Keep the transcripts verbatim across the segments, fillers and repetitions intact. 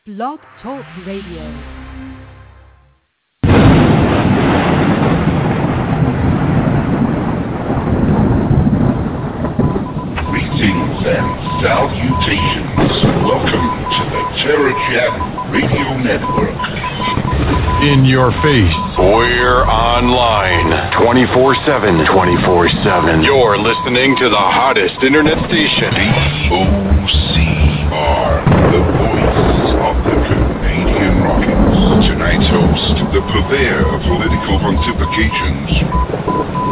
Blog Talk Radio. Greetings and salutations. Welcome to the Terror Chat Radio Network. In your face. We're online twenty-four seven, twenty-four seven. You're listening to the hottest internet station. V O C R, the voice of the Canadian Rockets. Tonight's host, the purveyor of political pontifications.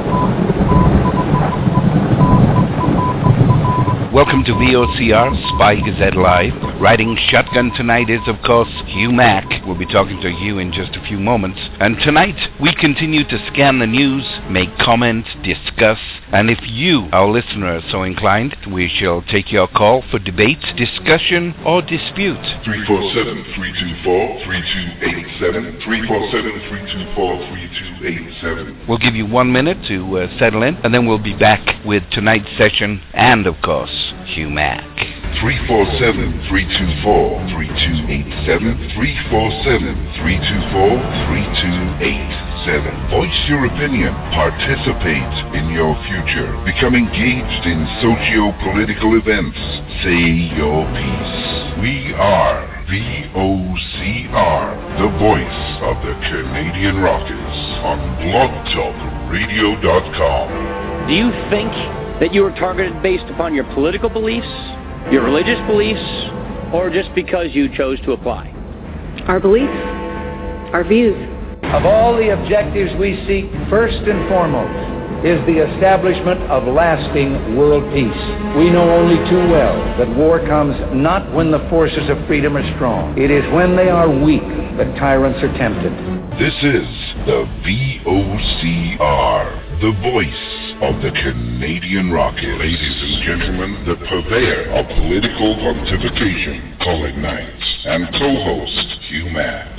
Welcome to V O C R, Spy Gazette Live. Riding shotgun tonight is, of course, Hugh Mack. We'll be talking to Hugh in just a few moments. And tonight, we continue to scan the news, make comments, discuss, and if you, our listener, are so inclined, we shall take your call for debate, discussion, or dispute. three four seven, three two four, three two eight seven, three four seven, three two four, three two eight seven. We'll give you one minute to uh, settle in, and then we'll be back with tonight's session and, of course, Hugh Mack. three four seven, three two four, three two eight seven, three four seven, three two four, three two eight seven. Voice your opinion. Participate in your future. Become engaged in socio-political events. Say your piece. We are V O C R, the voice of the Canadian Rockets on blog talk radio dot com. Do you think that you were targeted based upon your political beliefs, your religious beliefs, or just because you chose to apply? Our beliefs, our views. Of all the objectives we seek, first and foremost is the establishment of lasting world peace. We know only too well that war comes not when the forces of freedom are strong. It is when they are weak that tyrants are tempted. This is the V O C R, the voice of the Canadian Rockets. Ladies and gentlemen, the purveyor of political pontification, Colin Knight, and co-host Hugh Mack.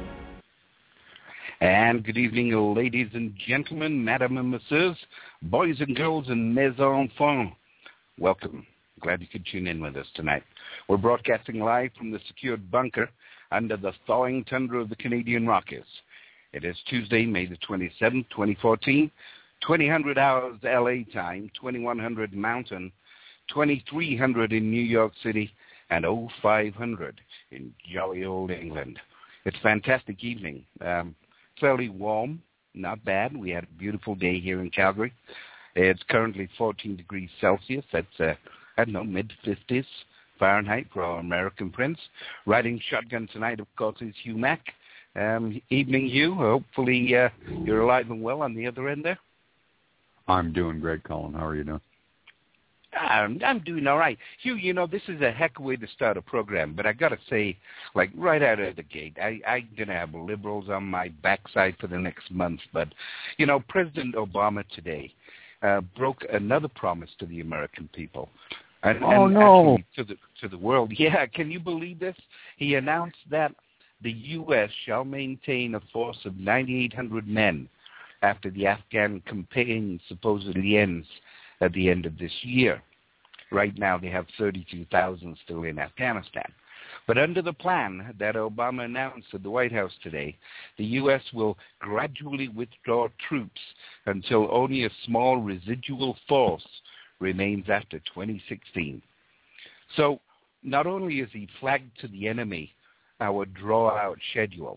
And good evening, ladies and gentlemen, madam and messieurs, boys and girls, and mes enfants. Welcome. Glad you could tune in with us tonight. We're broadcasting live from the secured bunker under the thawing tundra of the Canadian Rockies. It is Tuesday, May the twenty-seventh, twenty fourteen, twenty hundred hours L A time, twenty-one hundred Mountain, twenty-three hundred in New York City, and oh five hundred in jolly old England. It's a fantastic evening. Um, fairly warm, not bad. We had a beautiful day here in Calgary. It's currently fourteen degrees Celsius. That's, uh, I don't know, mid-fifties Fahrenheit for our American prince. Riding shotgun tonight, of course, is Hugh Mack. Um, evening, Hugh. Hopefully uh, you're alive and well on the other end there. I'm doing great, Colin. How are you doing? I'm, I'm doing all right. Hugh, you know, this is a heck of a way to start a program, but I got to say, like, right out of the gate, I, I'm going to have liberals on my backside for the next month. But, you know, President Obama today uh, broke another promise to the American people. And, oh, and no. Actually to the, to the world. Yeah, can you believe this? He announced that the U S shall maintain a force of nine thousand eight hundred men after the Afghan campaign supposedly ends at the end of this year. Right now they have thirty-two thousand still in Afghanistan. But under the plan that Obama announced at the White House today, the U S will gradually withdraw troops until only a small residual force remains after twenty sixteen. So not only is he flagged to the enemy our draw-out schedule,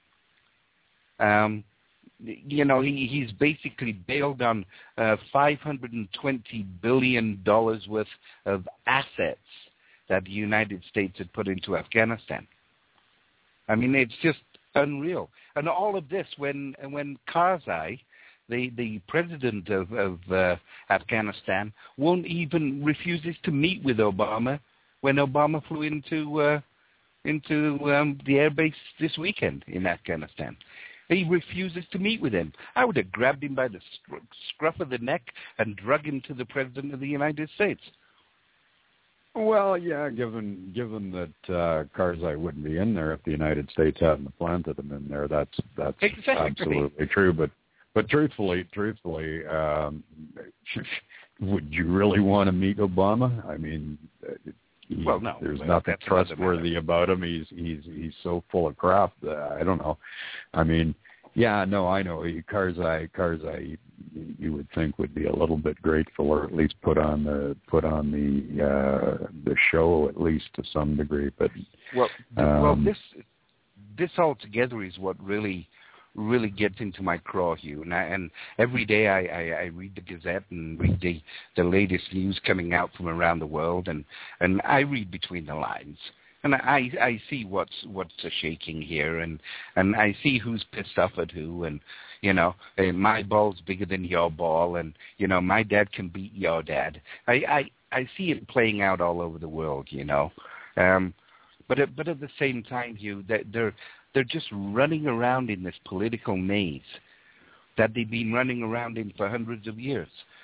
um, you know, he, he's basically bailed on uh, five hundred twenty billion dollars worth of assets that the United States had put into Afghanistan. I mean, it's just unreal. And all of this when when Karzai, the, the president of, of uh, Afghanistan, won't even refuses to meet with Obama when Obama flew into uh, into um, the airbase this weekend in Afghanistan. He refuses to meet with him. I would have grabbed him by the scruff of the neck and drug him to the President of the United States. Well, yeah, given given that uh, Karzai wouldn't be in there if the United States hadn't planted him in there, that's that's exactly. absolutely true. But but truthfully, truthfully, um, would you really want to meet Obama? I mean, he, well, no, there's well, nothing trustworthy about him. He's he's he's so full of crap. That I don't know. I mean, yeah, no, I know Karzai. Karzai, you would think would be a little bit grateful, or at least put on the put on the uh, the show at least to some degree. But well, um, well, this this altogether is what really. really gets into my craw, Hugh. And, I, and every day I, I, I read the Gazette and read the, the latest news coming out from around the world, and, and I read between the lines. And I, I see what's what's a shaking here, and, and I see who's pissed off at who, and, you know, my ball's bigger than your ball, and, you know, my dad can beat your dad. I, I, I see it playing out all over the world, you know. Um, but, at, but at the same time, Hugh, that they're... They're just running around in this political maze that they've been running around in for hundreds of years.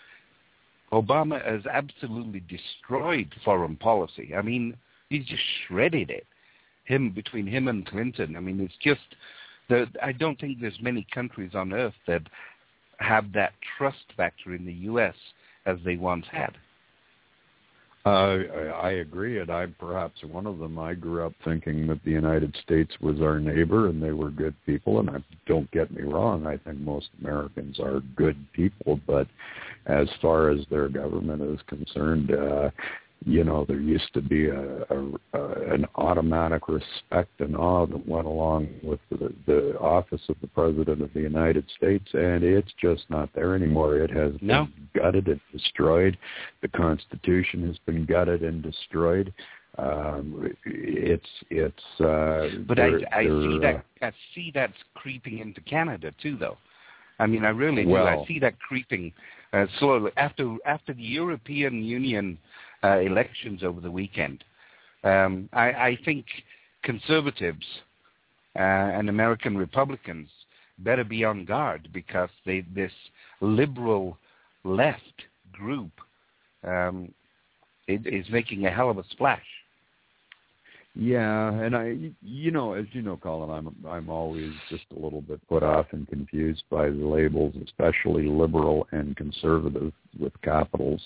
Obama has absolutely destroyed foreign policy. I mean, he's just shredded it. Him between him and Clinton. I mean, it's just the. I don't think there's many countries on earth that have that trust factor in the U S as they once had. Uh, I agree, and I'm perhaps one of them. I grew up thinking that the United States was our neighbor and they were good people, and I, don't get me wrong, I think most Americans are good people, but as far as their government is concerned, uh, you know, there used to be a, a, a an automatic respect and awe that went along with the, the office of the President of the United States, and it's just not there anymore. It has no. been gutted and destroyed. The Constitution has been gutted and destroyed. Um, it's it's. Uh, but I, I see that uh, I see that's creeping into Canada too, though. I mean, I really do. Well, I see that creeping uh, slowly after after the European Union uh, elections over the weekend. Um, I, I think conservatives uh, and American Republicans better be on guard, because they, this liberal left group um, it, is making a hell of a splash. Yeah, and I, you know, as you know, Colin, I'm I'm always just a little bit put off and confused by the labels, especially liberal and conservative with capitals.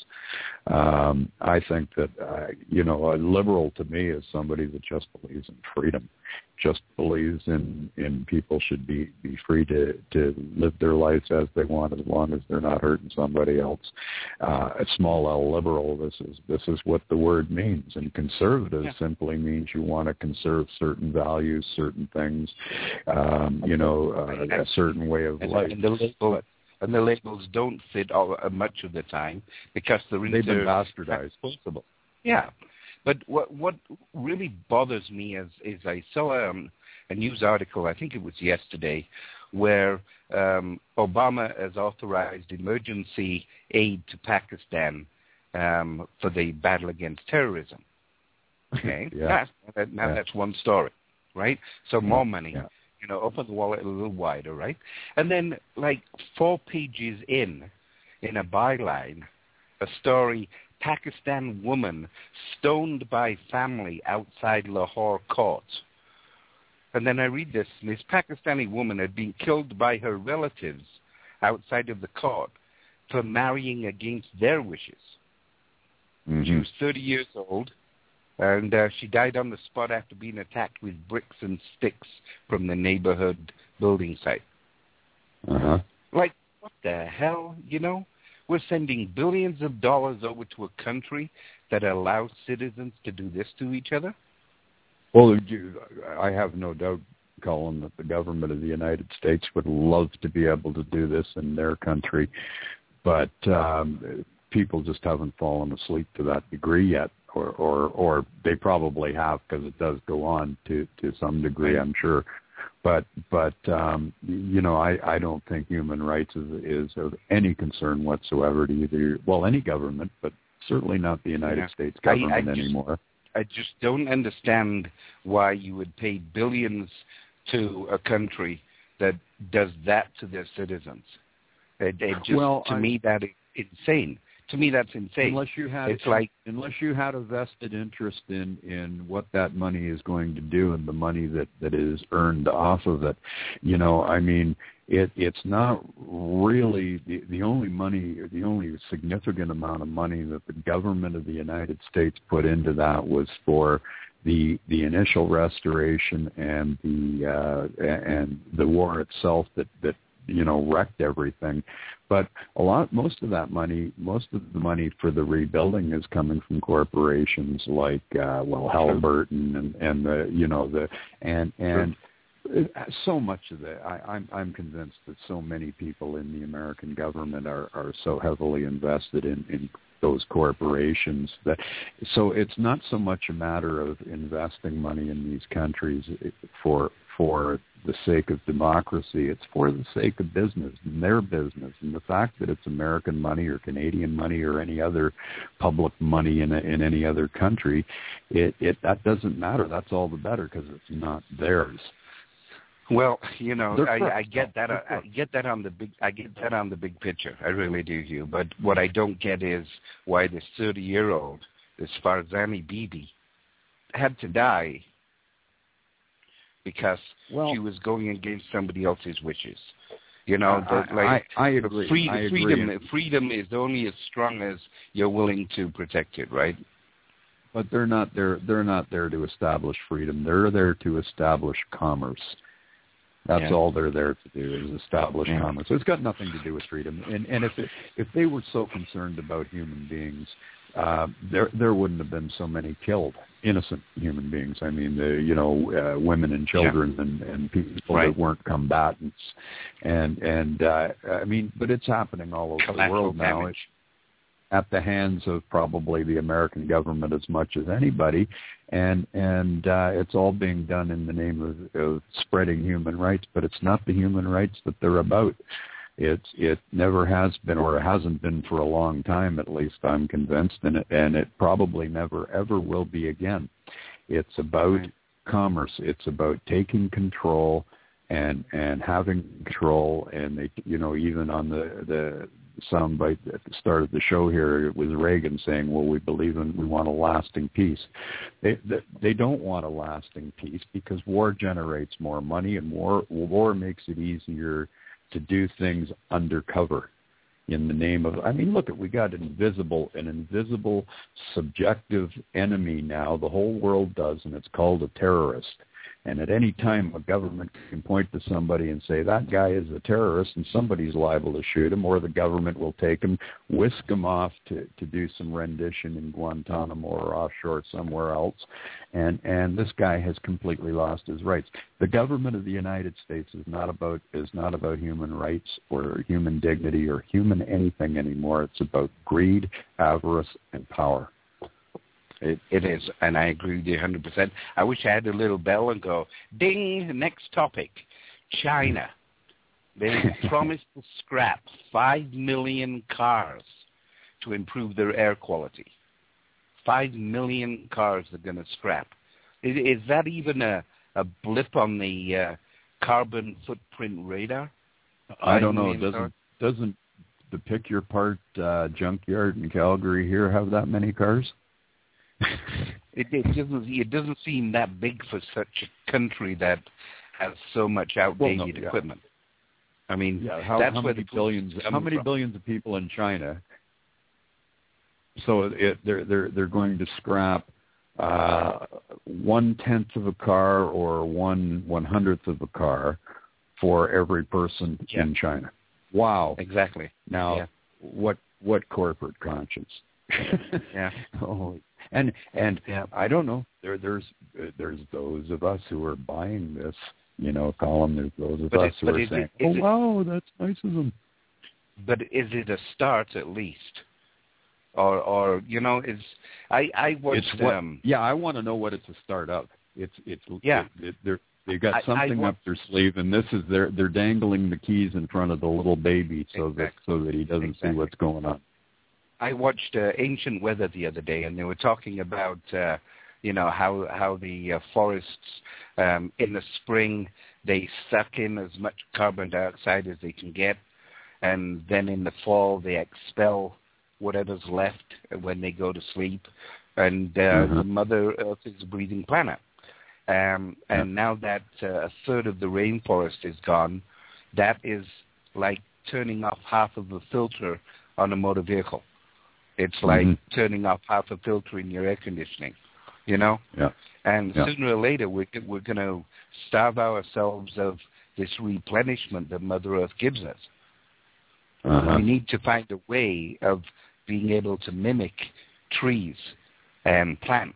Um, I think that, uh, you know, a liberal to me is somebody that just believes in freedom, just believes in, in people should be, be free to, to live their lives as they want, as long as they're not hurting somebody else. Uh, a small L liberal, this is this is what the word means. And conservative yeah. simply means you want to conserve certain values, certain things, um, you know, uh, a certain way of and, life. And the, label, and the labels don't fit all, uh, much of the time, because they're they've been bastardized. Possible. Yeah. But what what really bothers me is, is I saw um, a news article, I think it was yesterday, where um, Obama has authorized emergency aid to Pakistan um, for the battle against terrorism. Okay, yeah. now, now yeah. that's one story, right? So more money, yeah. you know, open the wallet a little wider, right? And then, like four pages in, in a byline, a story: Pakistan woman stoned by family outside Lahore court. And then I read this, and this Pakistani woman had been killed by her relatives outside of the court for marrying against their wishes. Mm-hmm. She was thirty years old, and uh, she died on the spot after being attacked with bricks and sticks from the neighborhood building site. Uh-huh. Like, what the hell, you know? We're sending billions of dollars over to a country that allows citizens to do this to each other? Well, I have no doubt, Colin, that the government of the United States would love to be able to do this in their country, but um, people just haven't fallen asleep to that degree yet, or, or, or they probably have, because it does go on to, to some degree, I'm sure. But, but um, you know, I, I don't think human rights is, is of any concern whatsoever to either, well, any government, but certainly not the United yeah. States government I, I just, anymore. I just don't understand why you would pay billions to a country that does that to their citizens. It, it just, well, to I, me, that is insane. To me, that's insane. Unless you had, it's like unless you had a vested interest in, in what that money is going to do and the money that, that is earned off of it, you know, I mean, it it's not really the the only money, or the only significant amount of money that the government of the United States put into that was for the the initial restoration and the uh, and the war itself that that. you know, wrecked everything. But a lot, most of that money, most of the money for the rebuilding is coming from corporations like, uh, well, Halliburton and, and the, you know, the, and, and so much of the, I, I'm, I'm convinced that so many people in the American government are, are so heavily invested in, in those corporations that, so it's not so much a matter of investing money in these countries for, for the sake of democracy. It's for the sake of business and their business. And the fact that it's American money or Canadian money or any other public money in a, in any other country, it, it that doesn't matter. That's all the better because it's not theirs. Well, you know, I, I get that. I, I get that on the big. I get that on the big picture. I really do, Hugh. But what I don't get is why this thirty-year-old, this Farzana Bibi, had to die because well, she was going against somebody else's wishes. You know, I, the, like I, I agree. Freedom, I agree. freedom, freedom is only as strong as you're willing to protect it, right? But they're not there. They're not there to establish freedom. They're there to establish commerce. That's yeah. all they're there to do is establish yeah. commerce. So it's got nothing to do with freedom. And and if it, if they were so concerned about human beings, uh, there there wouldn't have been so many killed, innocent human beings. I mean, the you know uh, women and children yeah. and, and people right. that weren't combatants. And and uh, I mean, but it's happening all over Collateral the world now. damage. At the hands of probably the American government as much as anybody, and and uh, it's all being done in the name of, of spreading human rights, but it's not the human rights that they're about. It's it never has been, or it hasn't been for a long time, at least I'm convinced, and it, and it probably never ever will be again. It's about right. commerce. It's about taking control and and having control, and they you know even on the the soundbite at the start of the show here, it was Reagan saying, well, we believe in, we want a lasting peace. They, they, they don't want a lasting peace because war generates more money, and war, war makes it easier to do things undercover in the name of, I mean, look, at we got invisible, an invisible subjective enemy now, the whole world does, and it's called a terrorist. And at any time, a government can point to somebody and say, that guy is a terrorist, and somebody's liable to shoot him, or the government will take him, whisk him off to, to do some rendition in Guantanamo or offshore somewhere else. And, and this guy has completely lost his rights. The government of the United States is not about is not about human rights or human dignity or human anything anymore. It's about greed, avarice, and power. It, it is, and I agree with you one hundred percent. I wish I had a little bell and go, ding, next topic, China. They promised to scrap five million cars to improve their air quality. Five million cars they're going to scrap. Is, is that even a, a blip on the uh, carbon footprint radar? I don't know. Doesn't, doesn't the Pick Your Part uh, junkyard in Calgary here have that many cars? it, it doesn't. It doesn't seem that big for such a country that has so much outdated well, no, yeah. equipment. I mean, yeah, how, that's how where many the billions? How many from. billions of people in China? So it, they're they're they're going to scrap uh, one tenth of a car or one one hundredth of a car for every person yeah. in China. Wow! Exactly. Now, yeah. what what corporate conscience? yeah. Holy. And and yeah. I don't know. There there's there's those of us who are buying this, you know, Colin. There's those of but us it, who are saying, it, "Oh it, wow, that's nice of them." But is it a start at least, or or you know, is I I watched it's what, um yeah, I want to know what it's a start of. It's it's yeah. It, it, they're, they've got I, something I, up their sleeve, and this is they're they're dangling the keys in front of the little baby so exactly. that so that he doesn't exactly. see what's going on. I watched uh, Ancient Weather the other day, and they were talking about, uh, you know, how how the uh, forests um, in the spring they suck in as much carbon dioxide as they can get, and then in the fall they expel whatever's left when they go to sleep, and uh, mm-hmm. Mother Earth is a breathing planet. Um, and now that uh, a third of the rainforest is gone, that is like turning off half of the filter on a motor vehicle. It's like mm-hmm. turning off half a filter in your air conditioning, you know? Yeah. And yeah. sooner or later, we're, we're going to starve ourselves of this replenishment that Mother Earth gives us. Uh-huh. We need to find a way of being able to mimic trees and plants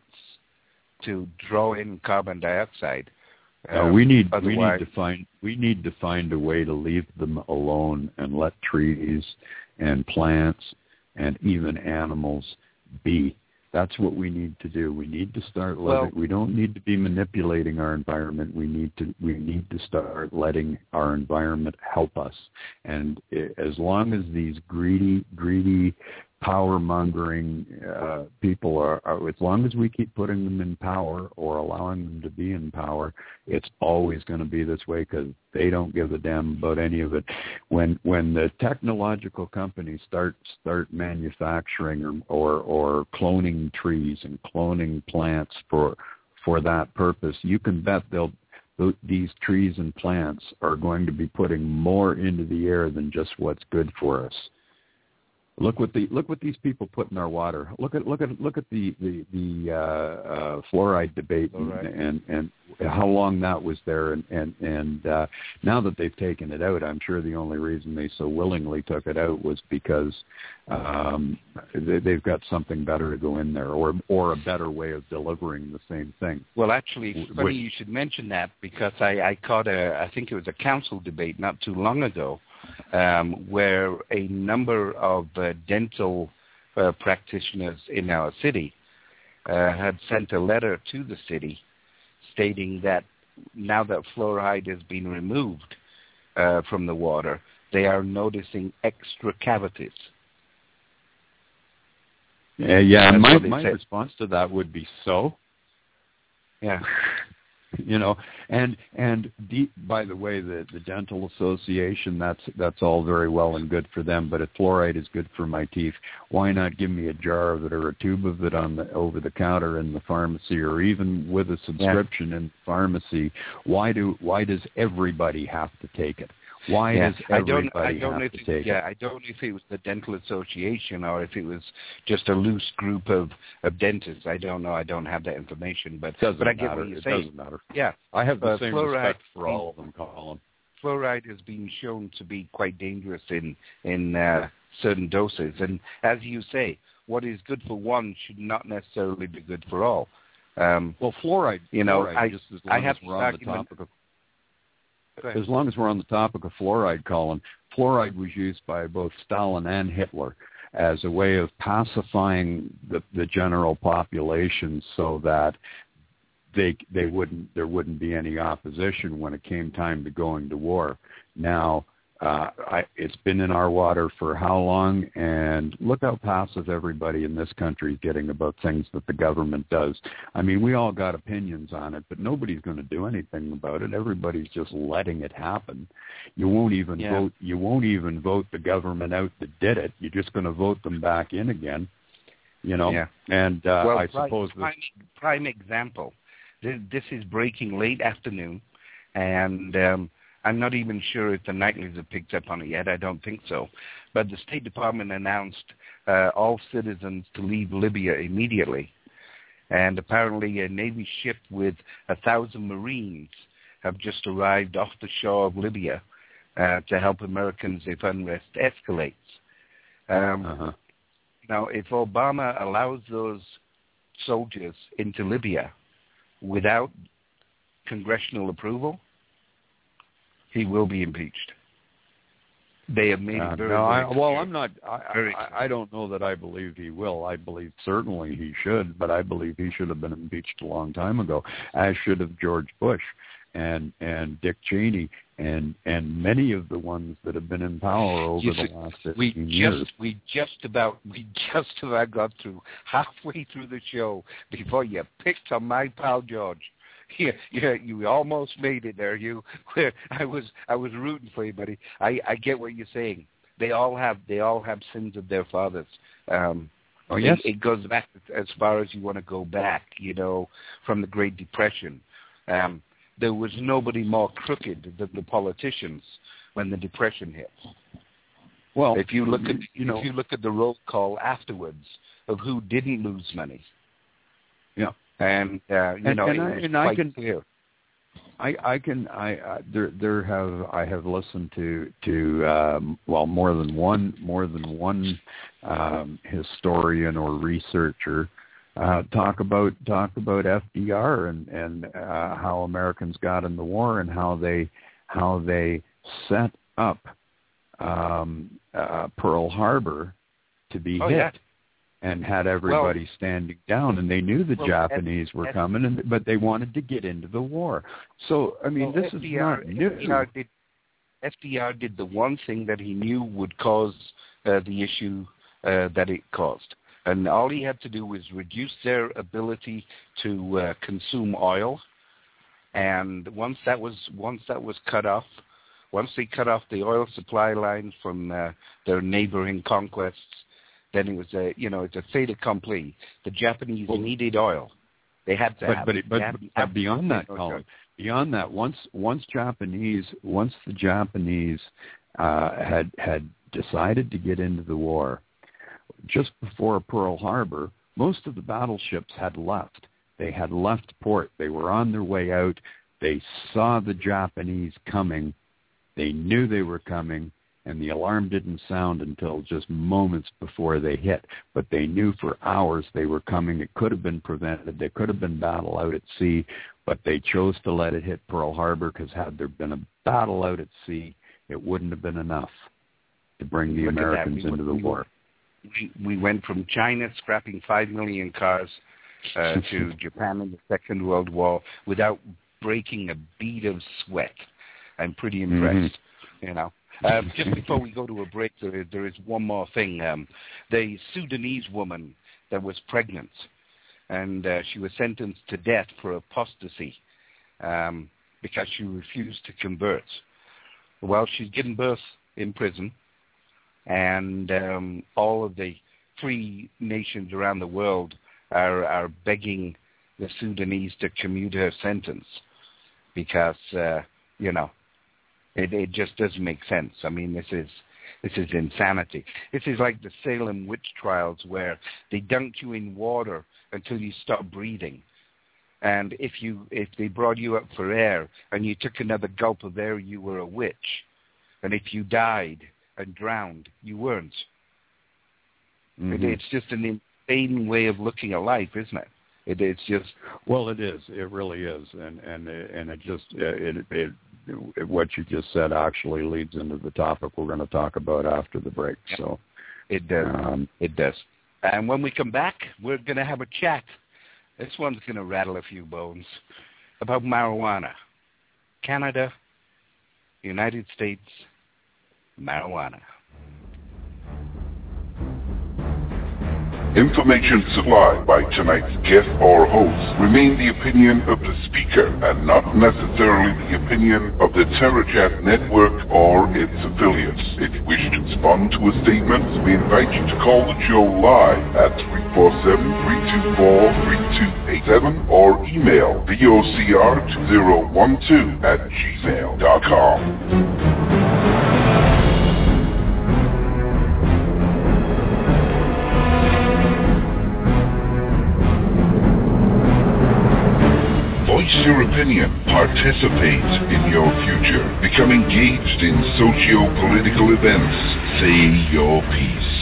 to draw in carbon dioxide. Um, uh, we need we need to find we need to find a way to leave them alone and let trees and plants and even animals be. That's what we need to do. We need to start letting. Well, we don't need to be manipulating our environment. We need to. We need to start letting our environment help us. And it, as long as these greedy, greedy, power-mongering uh, people are, are, as long as we keep putting them in power or allowing them to be in power, it's always going to be this way because they don't give a damn about any of it. When when the technological companies start start manufacturing or or, or cloning trees and cloning plants for for that purpose, you can bet they'll these trees and plants are going to be putting more into the air than just what's good for us. Look what the look what these people put in our water. Look at look at look at the the, the uh, uh, fluoride debate right. and, and and how long that was there. And and and uh, now that they've taken it out, I'm sure the only reason they so willingly took it out was because um, they, they've got something better to go in there, or or a better way of delivering the same thing. Well, actually, it's funny Which, you should mention that because I, I caught a I think it was a council debate not too long ago. Um, where a number of uh, dental uh, practitioners in our city uh, had sent a letter to the city stating that now that fluoride has been removed uh, from the water, they are noticing extra cavities. Yeah, yeah. my my said. response to that would be so. Yeah. You know, and and deep, by the way, the, the dental association, that's that's all very well and good for them. But if fluoride is good for my teeth, why not give me a jar of it or a tube of it on the over the counter in the pharmacy, or even with a subscription yeah. in the pharmacy? Why do why does everybody have to take it? Why yeah. does everybody I don't, I don't have know to if take it? Yeah, it? I don't know if it was the dental association or if it was just a loose group of, of dentists. I don't know. I don't have that information, but doesn't but I matter. get what you're it saying. Doesn't matter. Yeah, I have the uh, same fluoride, respect for all of them, Colin. Fluoride has been shown to be quite dangerous in in uh, certain doses, and as you say, what is good for one should not necessarily be good for all. Um, well, fluoride, you know, fluoride, I, just as long I have as we're on the argument. topic of As long as we're on the topic of fluoride, Colin, fluoride was used by both Stalin and Hitler as a way of pacifying the, the general population so that they they wouldn't there wouldn't be any opposition when it came time to going to war. Now, uh, I, it's been in our water for how long? And look how passive everybody in this country is getting about things that the government does. I mean, we all got opinions on it, but nobody's going to do anything about it. Everybody's just letting it happen. You won't even yeah. vote. You won't even vote the government out that did it. You're just going to vote them back in again. You know. Yeah. And uh, well, I prime, suppose prime, prime example. This, this is breaking late afternoon, and. Um, I'm not even sure if the nightlies have picked up on it yet. I don't think so. But the State Department announced uh, all citizens to leave Libya immediately. And apparently a Navy ship with a thousand Marines have just arrived off the shore of Libya uh, to help Americans if unrest escalates. Um, uh-huh. Now, if Obama allows those soldiers into Libya without congressional approval, he will be impeached. They have made uh, it very, no, very I, clear. well, I'm not. I, very I, I don't know that I believe he will. I believe certainly he should, but I believe he should have been impeached a long time ago, as should have George Bush and and Dick Cheney and and many of the ones that have been in power over you the see, last fifteen we just, years. We just about we just about got through halfway through the show before you picked on my pal George. Yeah, yeah, you almost made it there. You, I was, I was rooting for you, buddy. I, I get what you're saying. they all have they all have sins of their fathers. Um, oh yes, it, it goes back as far as you want to go back. You know, from the Great Depression, um, there was nobody more crooked than the politicians when the Depression hit. Well, if you look at you know, if you look at the roll call afterwards of who didn't lose money, yeah, and uh, you and, know, and, it I, was and quite I can, clear. I, I can, I uh, there, there have, I have listened to to um, well, more than one, more than one um, historian or researcher uh, talk about talk about F D R and and uh, how Americans got in the war and how they how they set up um, uh, Pearl Harbor to be oh, hit. Yeah. And had everybody well, standing down, and they knew the well, Japanese F- were F- coming, and, but they wanted to get into the war. So, I mean, well, this F D R, is not new. F D R did, F D R did the one thing that he knew would cause uh, the issue uh, that it caused. And all he had to do was reduce their ability to uh, consume oil. And once that was once that was cut off, once they cut off the oil supply lines from uh, their neighboring conquests, then it was a, you know, it's a fait accompli. The Japanese well, needed oil. They had to but, have but, it. But, had, but have beyond that, Colin, beyond that, once once Japanese, once the Japanese uh, had had decided to get into the war, just before Pearl Harbor, most of the battleships had left. They had left port. They were on their way out. They saw the Japanese coming. They knew they were coming. And the alarm didn't sound until just moments before they hit. But they knew for hours they were coming. It could have been prevented. There could have been battle out at sea, but they chose to let it hit Pearl Harbor because had there been a battle out at sea, it wouldn't have been enough to bring the Look Americans we into went, the war. We, we went from China scrapping five million cars uh, to Japan in the Second World War without breaking a bead of sweat. I'm pretty impressed, mm-hmm. you know. Um, just before we go to a break, there, there is one more thing. Um, the Sudanese woman that was pregnant, and uh, she was sentenced to death for apostasy um, because she refused to convert. Well, she's given birth in prison, and um, all of the free nations around the world are, are begging the Sudanese to commute her sentence because, uh, you know, It, it just doesn't make sense. I mean, this is this is insanity. This is like the Salem witch trials where they dunked you in water until you stopped breathing, and if you if they brought you up for air and you took another gulp of air, you were a witch, and if you died and drowned, you weren't. Mm-hmm. It, it's just an insane way of looking at life, isn't it? It, it's just well, it is. It really is, and and and it just it, it, it what you just said actually leads into the topic we're going to talk about after the break. So it does. Um, it does. And when we come back, we're going to have a chat. This one's going to rattle a few bones about marijuana. Canada, United States, marijuana. Information supplied by tonight's guest or host remain the opinion of the speaker and not necessarily the opinion of the TerraChat network or its affiliates. If you wish to respond to a statement, we invite you to call the show live at three four seven, three two four, three two eight seven or email V O C R two zero one two at gmail dot com. Voice your opinion. Participate in your future. Become engaged in socio-political events. Say your piece.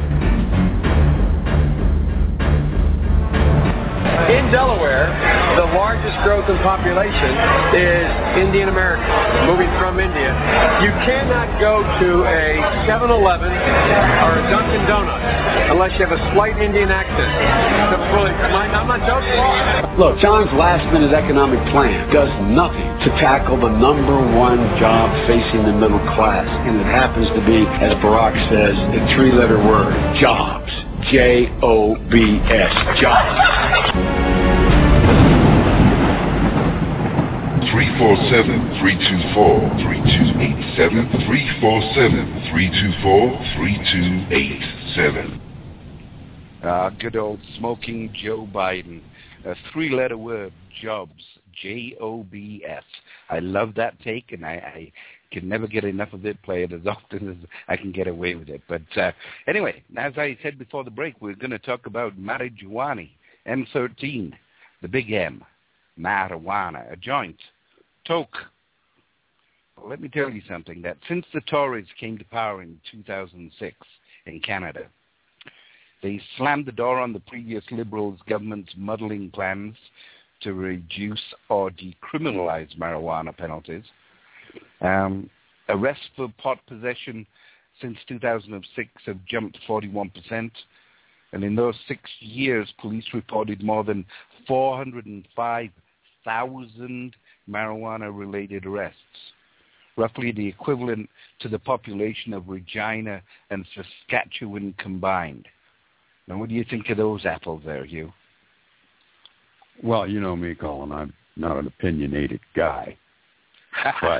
In Delaware, the largest growth in population is Indian Americans moving from India. You cannot go to a seven eleven or a Dunkin' Donuts unless you have a slight Indian accent. That's really, I'm not joking. Look, John's last-minute economic plan does nothing to tackle the number one job facing the middle class, and it happens to be, as Barack says, the three-letter word, jobs. J O B S, jobs. three four seven, three two four, three two eight seven, three four seven, three two four, three two eight seven. Uh, good old smoking Joe Biden. A three-letter word, jobs, J O B S. I love that take, and I, I can never get enough of it, play it as often as I can get away with it. But uh, anyway, as I said before the break, we're going to talk about marijuana, M thirteen, the big M, marijuana, a joint, toke. Well, let me tell you something, that since the Tories came to power in two thousand six in Canada, they slammed the door on the previous Liberals government's muddling plans to reduce or decriminalize marijuana penalties. Um, arrests for pot possession since two thousand six have jumped forty-one percent. And in those six years, police reported more than four hundred five thousand marijuana-related arrests, roughly the equivalent to the population of Regina and Saskatchewan combined. Now, what do you think of those apples there, Hugh? Well, you know me, Colin. I'm not an opinionated guy. But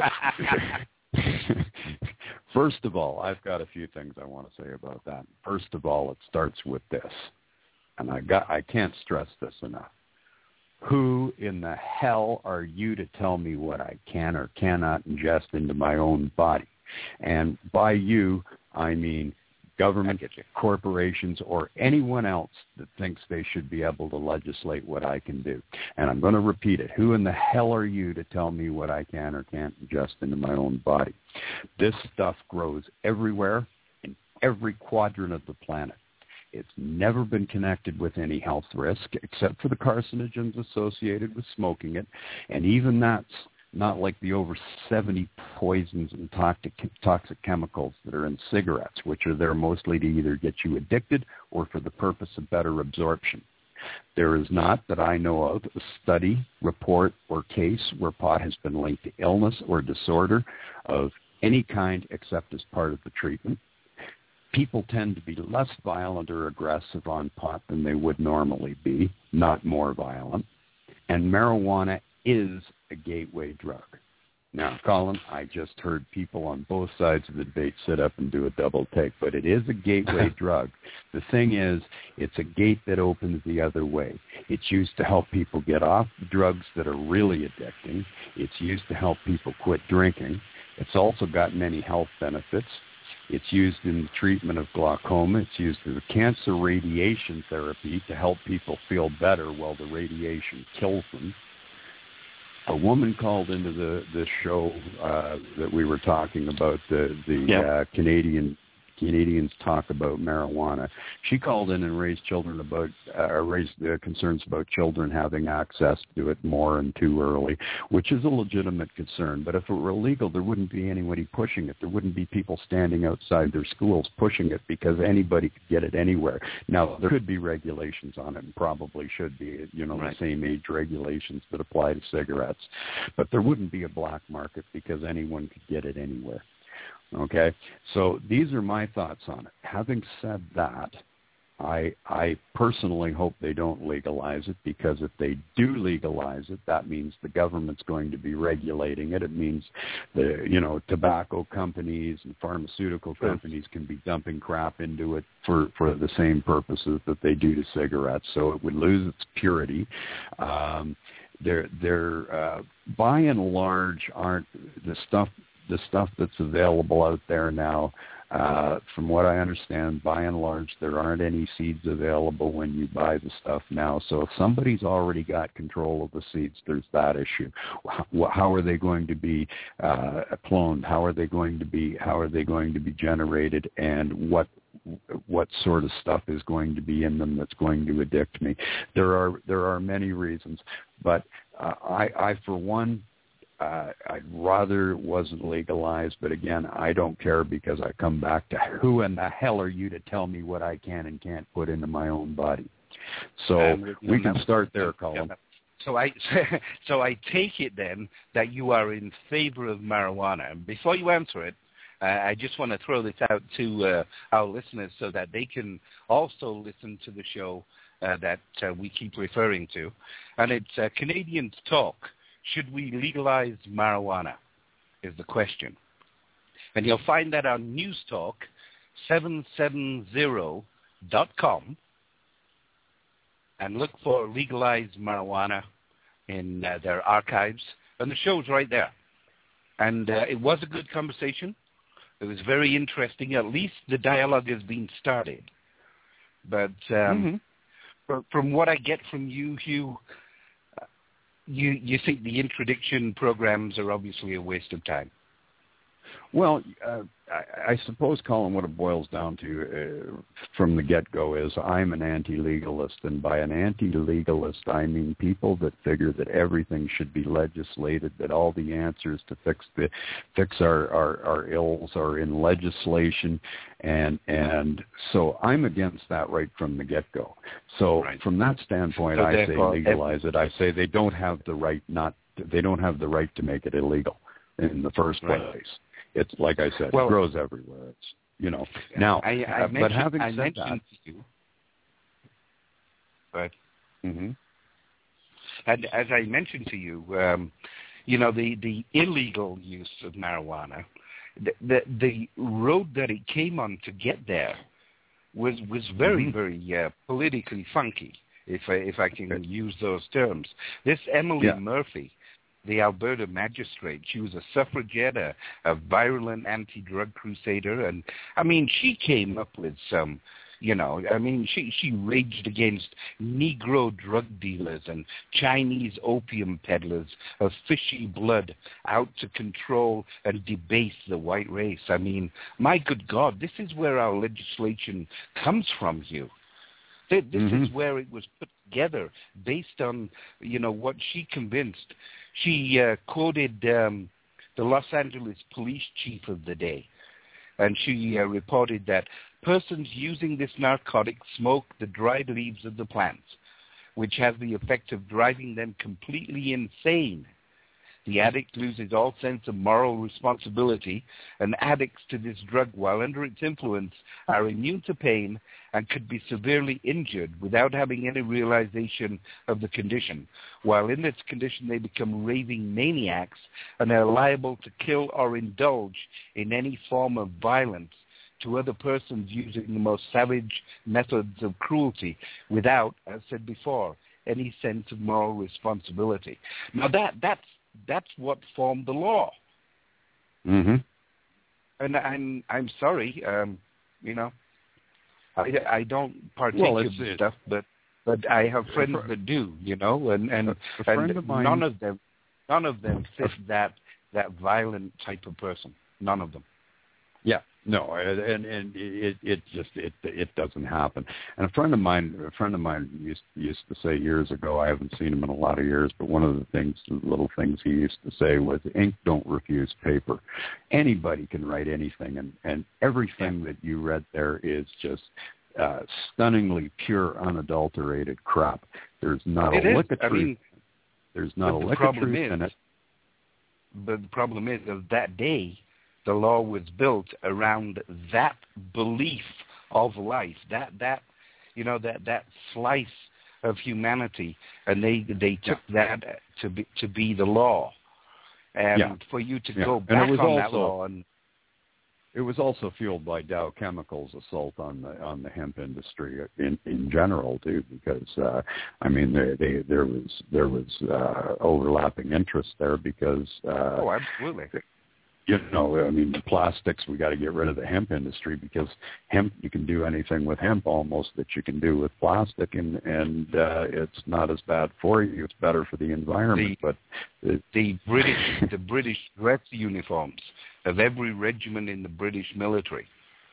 first of all, I've got a few things I want to say about that. First of all, it starts with this, and I got I can't stress this enough. Who in the hell are you to tell me what I can or cannot ingest into my own body? And by you, I mean government, corporations, or anyone else that thinks they should be able to legislate what I can do. And I'm going to repeat it. Who in the hell are you to tell me what I can or can't ingest into my own body? This stuff grows everywhere in every quadrant of the planet. It's never been connected with any health risk except for the carcinogens associated with smoking it. And even that's not like the over seventy poisons and toxic, toxic chemicals that are in cigarettes, which are there mostly to either get you addicted or for the purpose of better absorption. There is not, that I know of, a study, report, or case where pot has been linked to illness or disorder of any kind except as part of the treatment. People tend to be less violent or aggressive on pot than they would normally be, not more violent. And marijuana is a gateway drug. Now, Colin, I just heard people on both sides of the debate sit up and do a double take, but it is a gateway drug. The thing is, it's a gate that opens the other way. It's used to help people get off the drugs that are really addicting. It's used to help people quit drinking. It's also got many health benefits. It's used in the treatment of glaucoma. It's used as a cancer radiation therapy to help people feel better while the radiation kills them. A woman called into the, the show uh, that we were talking about, the, the yep. uh, Canadian Canadians talk about marijuana. She called in and raised children about uh, raised uh, concerns about children having access to it more and too early, which is a legitimate concern. But if it were illegal, there wouldn't be anybody pushing it. There wouldn't be people standing outside their schools pushing it because anybody could get it anywhere. Now, there could be regulations on it, and probably should be, you know, right. the same age regulations that apply to cigarettes. But there wouldn't be a black market because anyone could get it anywhere. Okay, so these are my thoughts on it. Having said that, I I personally hope they don't legalize it, because if they do legalize it, that means the government's going to be regulating it. It means the you know tobacco companies and pharmaceutical sure. companies can be dumping crap into it for, for the same purposes that they do to cigarettes. So it would lose its purity. Um, they're they're uh, by and large aren't the stuff. The stuff that's available out there now, uh, from what I understand, by and large, there aren't any seeds available when you buy the stuff now. So if somebody's already got control of the seeds, there's that issue. How, how are they going to be uh, cloned? How are they going to be? How are they going to be generated? And what what sort of stuff is going to be in them that's going to addict me? There are there are many reasons, but uh, I, I for one. Uh, I'd rather it wasn't legalized, but again, I don't care, because I come back to who in the hell are you to tell me what I can and can't put into my own body? So um, we can start there, Colin. So I, so I take it then that you are in favor of marijuana. And before you answer it, uh, I just want to throw this out to uh, our listeners so that they can also listen to the show uh, that uh, we keep referring to, and it's uh, Canadians Talk. should we legalize marijuana, is the question. And you'll find that on Newstalk seven seventy dot com, and look for legalize marijuana in uh, their archives, and the show's right there. And uh, it was a good conversation. It was very interesting. At least the dialogue has been started. But um, mm-hmm. from, from what I get from you, Hugh, you you think the interdiction programs are obviously a waste of time. Well, uh, I, I suppose, Colin, what it boils down to uh, from the get-go is I'm an anti-legalist, and by an anti-legalist, I mean people that figure that everything should be legislated, that all the answers to fix the fix our, our, our ills are in legislation, and and so I'm against that right from the get-go. So right. from that standpoint, so I say legalize it. I say they don't have the right not to, they don't have the right to make it illegal in the first place. Right. It's like I said, well, it grows everywhere. It's, you know, now, I, I uh, but having I said mentioned that, to you, but mm-hmm. and as I mentioned to you, um, you know, the, the illegal use of marijuana, the, the the road that it came on to get there was was very mm-hmm. very uh, politically funky, if I, if I can use those terms. This Emily yeah. Murphy, the Alberta magistrate, she was a suffragette, a, a virulent anti-drug crusader, and I mean, she came up with some, you know, I mean, she she raged against Negro drug dealers and Chinese opium peddlers of fishy blood out to control and debase the white race. I mean, my good God, this is where our legislation comes from, Hugh. This mm-hmm. is where it was put together based on, you know, what she convinced. She uh, quoted um, the Los Angeles police chief of the day, and she uh, reported that persons using this narcotic smoke the dried leaves of the plants, which has the effect of driving them completely insane. The addict loses all sense of moral responsibility, and addicts to this drug while under its influence are immune to pain and could be severely injured without having any realization of the condition. While in this condition they become raving maniacs and are liable to kill or indulge in any form of violence to other persons using the most savage methods of cruelty without, as said before, any sense of moral responsibility. Now that that's That's what formed the law. Mm-hmm. And I'm I'm sorry, um, you know, I, I don't partake well, of this stuff, but but I have friends that do, you know, and and, and of mine, none of them none of them fit that that violent type of person. None of them. Yeah, no, and and it it just it it doesn't happen. And a friend of mine, a friend of mine used used to say years ago. I haven't seen him in a lot of years, but one of the things, little things he used to say was, "Ink don't refuse paper." Anybody can write anything, and and everything that you read there is just uh, stunningly pure, unadulterated crap. There's not it a is. lick of I truth. Mean, There's not a the lick of truth is, in it. But the problem is, of that day, the law was built around that belief of life, that that you know that that slice of humanity, and they they took yeah. that to be to be the law, and yeah. for you to yeah. go back and it was on also, that law, and it was also fueled by Dow Chemical's assault on the on the hemp industry in in general too, because uh, I mean they, they there was there was uh, overlapping interest there because uh, oh absolutely. You know, I mean, the plastics, we got to get rid of the hemp industry because hemp, you can do anything with hemp almost that you can do with plastic, and, and uh, it's not as bad for you. It's better for the environment. The, but it, the British the British dress uniforms of every regiment in the British military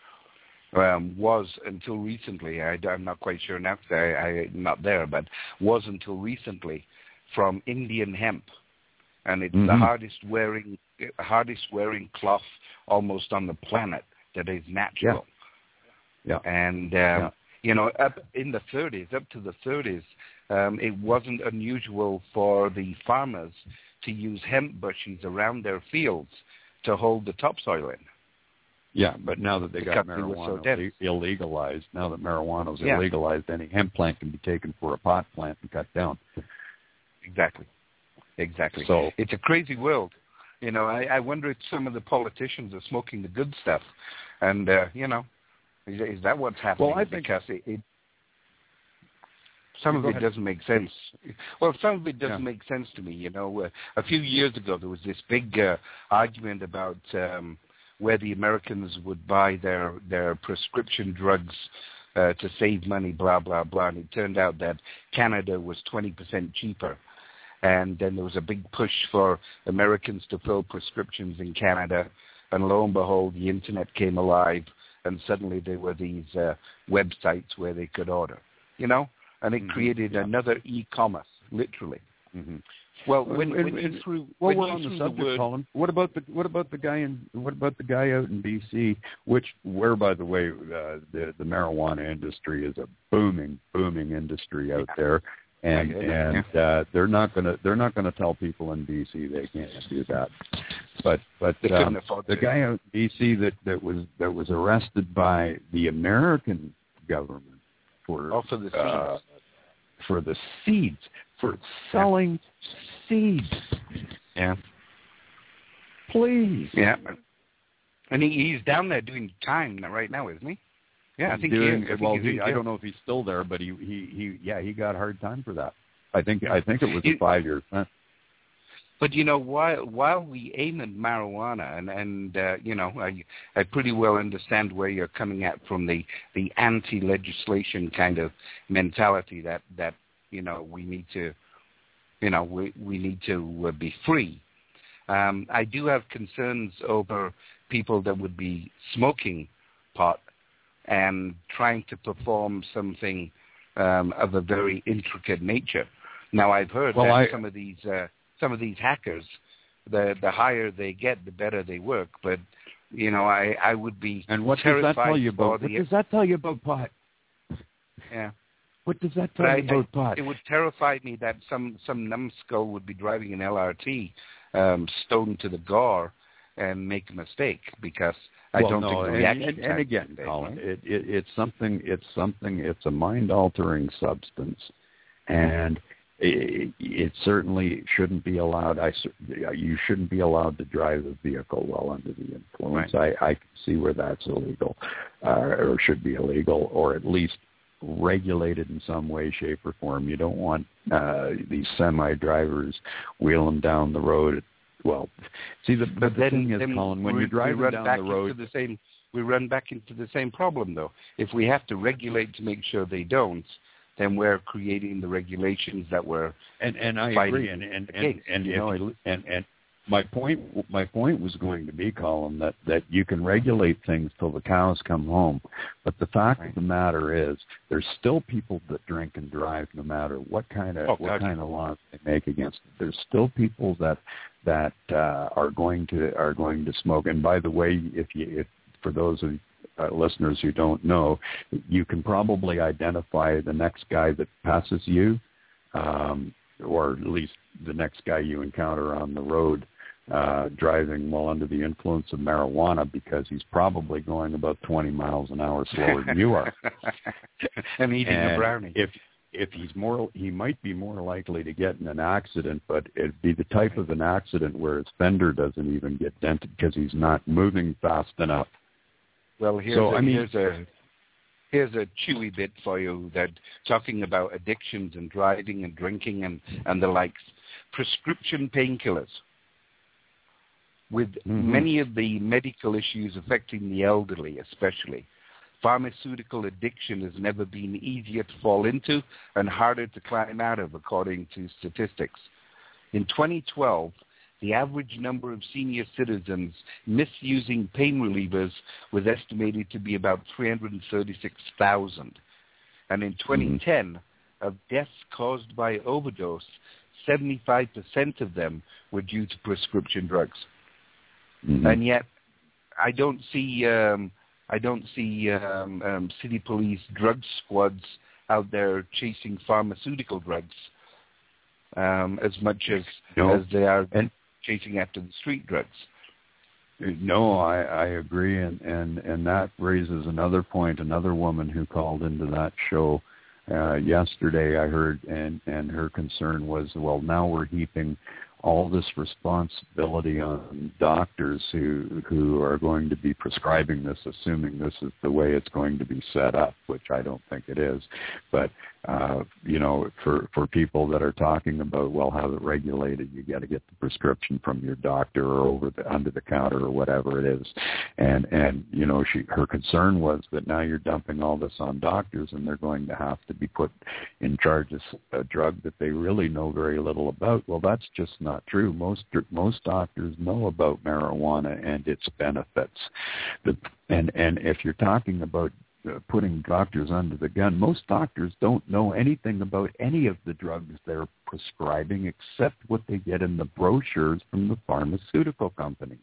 um, was until recently, I, I'm not quite sure now because I, I'm not there, but was until recently from Indian hemp. And it's mm-hmm. the hardest wearing, hardest wearing cloth almost on the planet that is natural. Yeah. yeah. And um, yeah. you know, up in the thirties, up to the thirties, um, it wasn't unusual for the farmers to use hemp bushes around their fields to hold the topsoil in. Yeah, but now that they because got marijuana so illegalized, now that marijuana is yeah. illegalized, any hemp plant can be taken for a pot plant and cut down. Exactly. exactly. So it's a crazy world. You know, I, I wonder if some of the politicians are smoking the good stuff, and uh, you know, is, is that what's happening? Well, I think because it, it some of Go it ahead. doesn't make sense. Well, some of it doesn't Yeah. make sense to me. You know, uh, a few years ago there was this big uh, argument about um, where the Americans would buy their their prescription drugs uh, to save money, blah blah blah, and it turned out that Canada was twenty percent cheaper. And then there was a big push for Americans to fill prescriptions in Canada. And lo and behold, the internet came alive, and suddenly there were these uh, websites where they could order, you know? And it mm-hmm. created yeah. another e-commerce, literally. Mm-hmm. Well, when, and, when and, you threw, well, when we're you on the threw subject, the word, Colin. What about the what about the guy in what about the guy out in B C, which where, by the way, uh, the the marijuana industry is a booming booming industry out yeah. there. And Yeah. and uh, they're not gonna they're not gonna tell people in B C they can't do that, but but They um, couldn't afford the to. guy out in B C that, that was that was arrested by the American government for Oh, for the seeds. uh, for the seeds for selling seeds. Yeah. Please. Yeah. And he, he's down there doing time right now, isn't he? Yeah, I think doing, he is. I think well, he's he, in I jail. don't know if he's still there, but he, he, he, yeah, he got a hard time for that. I think, I think it was You- a five-year sentence. But you know, while while we aim at marijuana, and and uh, you know, I I pretty well understand where you're coming at from the the anti-legislation kind of mentality that that you know we need to, you know, we we need to uh, be free. Um, I do have concerns over people that would be smoking pot and trying to perform something um, of a very intricate nature. Now, I've heard Well, that I- some of these uh, some of these hackers, the the higher they get, the better they work. But you know, I, I would be And what does terrified that tell you for about? What the, does that tell you about pot? yeah. What does that But tell I, you about I, pot? it would terrify me that some some numbskull would be driving an L R T, um, stoned to the gore, and make a mistake because I well, don't no, think the and, reaction and, and time again, is big, Colin, right? it, it, it's something. It's something. It's a mind-altering substance, and it, it certainly shouldn't be allowed. I cer- you shouldn't be allowed to drive a vehicle while under the influence. Right. I, I can see where that's illegal, uh, or should be illegal, or at least regulated in some way, shape, or form. You don't want uh, these semi-drivers wheeling down the road. Well, see, the, But the then, thing is, then Colin, when we, you're driving we run down back the road, into the same, we run back into the same problem, though. If we have to regulate to make sure they don't, then we're creating the regulations that we're and and I fighting agree, and and and, against, and you you know? know, and and my point my point was going to be, Colin, that that you can regulate things till the cows come home, but the fact Right. of the matter is, there's still people that drink and drive, no matter what kind of Oh, what God, kind of laws they make against it. There's still people that that uh, are going to are going to smoke. And by the way, if you if for those of Uh, listeners who don't know, you can probably identify the next guy that passes you, um, or at least the next guy you encounter on the road uh, driving while under the influence of marijuana, because he's probably going about twenty miles an hour slower than you are. and eating and a brownie. If if he's more, he might be more likely to get in an accident, but it'd be the type of an accident where his fender doesn't even get dented because he's not moving fast enough. Well, here's, so, a, I mean, here's a here's a chewy bit for you that talking about addictions and driving and drinking and, and the likes. Prescription painkillers. With mm-hmm. many of the medical issues affecting the elderly especially, pharmaceutical addiction has never been easier to fall into and harder to climb out of, according to statistics. In twenty twelve, the average number of senior citizens misusing pain relievers was estimated to be about three hundred thirty-six thousand. And in twenty ten, mm-hmm. of deaths caused by overdose, seventy-five percent of them were due to prescription drugs. Mm-hmm. And yet, I don't see um, I don't see um, um, city police drug squads out there chasing pharmaceutical drugs um, as much as no. as they are. And chasing after the street drugs. No, I, I agree, and, and, and that raises another point. Another woman who called into that show uh, yesterday I heard, and, and her concern was, well, now we're heaping all this responsibility on doctors who who are going to be prescribing this, assuming this is the way it's going to be set up, which I don't think it is. But uh, you know, for for people that are talking about, well, how to regulate it, you got to get the prescription from your doctor or over the under the counter or whatever it is. And and you know, she her concern was that now you're dumping all this on doctors, and they're going to have to be put in charge of a drug that they really know very little about. Well, that's just not true. Most most doctors know about marijuana and its benefits. The, and and if you're talking about uh, putting doctors under the gun, most doctors don't know anything about any of the drugs they're prescribing except what they get in the brochures from the pharmaceutical companies.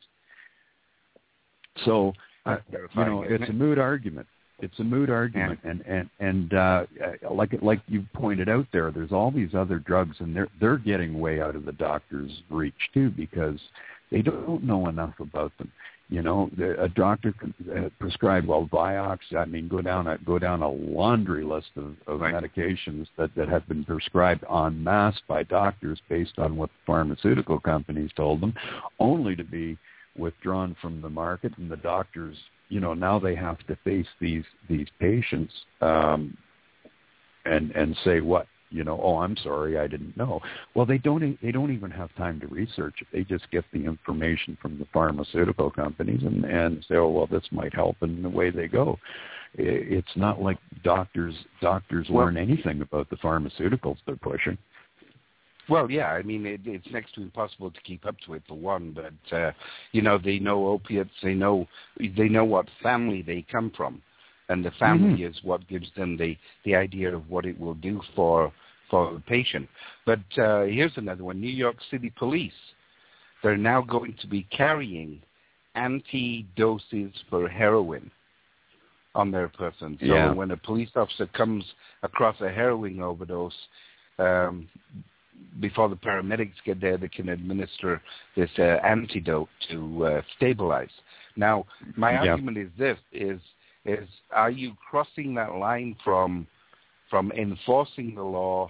So, uh, you know, it's a moot argument. It's a moot argument, yeah. and and and uh, like like you pointed out there, there's all these other drugs, and they're they're getting way out of the doctor's reach too, because they don't know enough about them. You know, the, a doctor can uh, prescribe, well, Vioxx. I mean, go down a go down a laundry list of, of right. medications that, that have been prescribed en masse by doctors based on what the pharmaceutical companies told them, only to be withdrawn from the market, and the doctors, you know, now they have to face these these patients um, and and say what, you know, oh, I'm sorry, I didn't know. Well, they don't they don't even have time to research it. They just get the information from the pharmaceutical companies and, and say, oh, well, this might help, and away they go. It's not like doctors doctors well, learn anything about the pharmaceuticals they're pushing. Well, yeah, I mean, it, it's next to impossible to keep up to it, for one, but, uh, you know, they know opiates, they know they know what family they come from, and the family mm-hmm. is what gives them the, the idea of what it will do for for the patient. But uh, here's another one. New York City Police, they're now going to be carrying anti-doses for heroin on their person. So yeah. when a police officer comes across a heroin overdose, um, before the paramedics get there, they can administer this uh, antidote to uh, stabilize. Now, my yeah. argument is this, is is are you crossing that line from from enforcing the law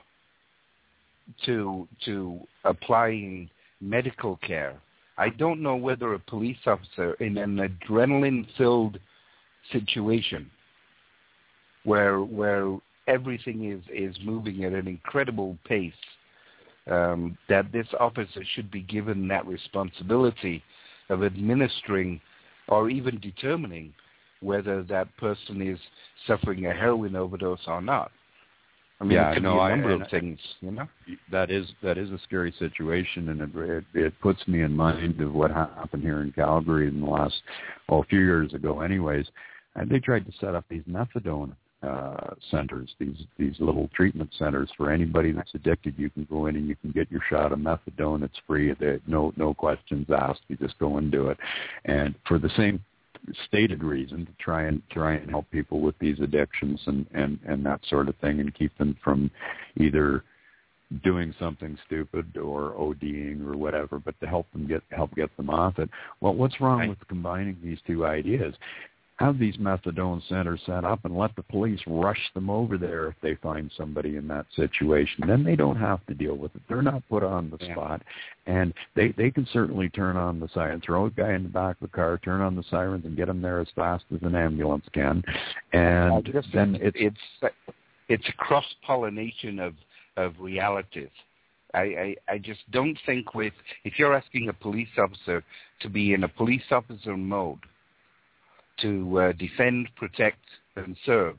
to to applying medical care? I don't know whether a police officer in an adrenaline-filled situation where where everything is, is moving at an incredible pace, Um, that this officer should be given that responsibility of administering or even determining whether that person is suffering a heroin overdose or not. I mean, yeah, it could no, be a number I, of things, you know? That is that is a scary situation, and it, it, it puts me in mind of what happened here in Calgary in the last, well, a few years ago anyways. And they tried to set up these methadone Uh, centers, these these little treatment centers for anybody that's addicted. You can go in and you can get your shot of methadone. It's free. They, no no questions asked. You just go and do it. And for the same stated reason, to try and try and help people with these addictions and, and, and that sort of thing, and keep them from either doing something stupid or ODing or whatever, but to help them get help get them off it. Well, what's wrong with combining these two ideas? Have these methadone centers set up and let the police rush them over there if they find somebody in that situation. Then they don't have to deal with it. They're not put on the yeah. spot. And they, they can certainly turn on the siren, throw a guy in the back of the car, turn on the sirens, and get him there as fast as an ambulance can. And then it's, it's, it's a cross-pollination of, of realities. I, I, I just don't think with, if you're asking a police officer to be in a police officer mode, to uh, defend, protect, and serve,